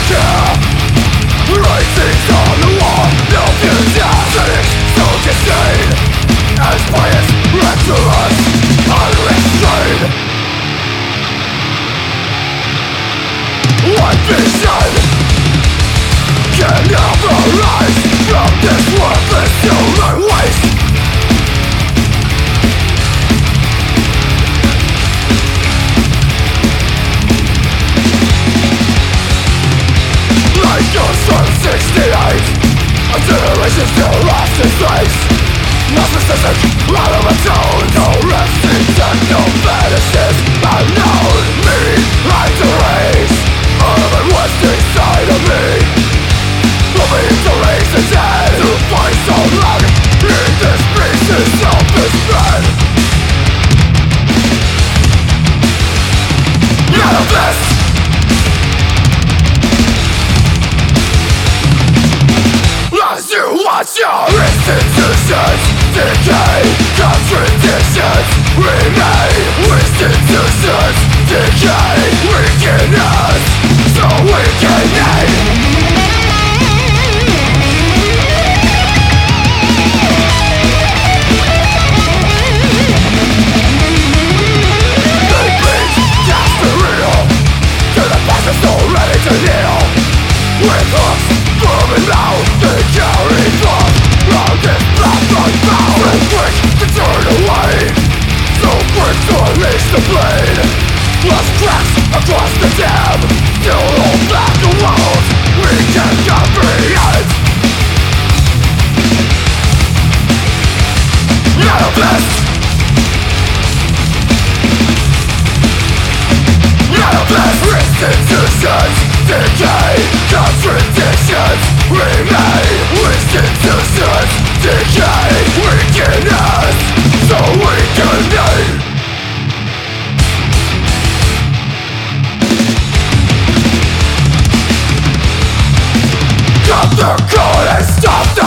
care. Writings on the wall, no future. Cynics so disdain, as bias render us unrestrained. One vision can never rise from this worthless human waste. Like ghosts from 68, a generation still lost its place. Narcissistic, automatone, no refuge and no fetishes. Unknown, me, like a race. Urban what's inside of me. Hoping to raise the dead, to find so long in this species of despair. None of this. As you watch your institutions decay, contradictions remain. Institutions decay, weaken us, so weakening. They bleed, cast the real, to the past is so ready to kneel. With hooks, firm and loud, they carry thought round this black bound. So quick to turn away, so quick to unleash the blade. Lost cracks across the dam, still hold back the walls we can comprehend. None of this. None of this. Institutions decay, contradictions remain. Institutions decay, weaken us, so weakening. Cut the cord and stop the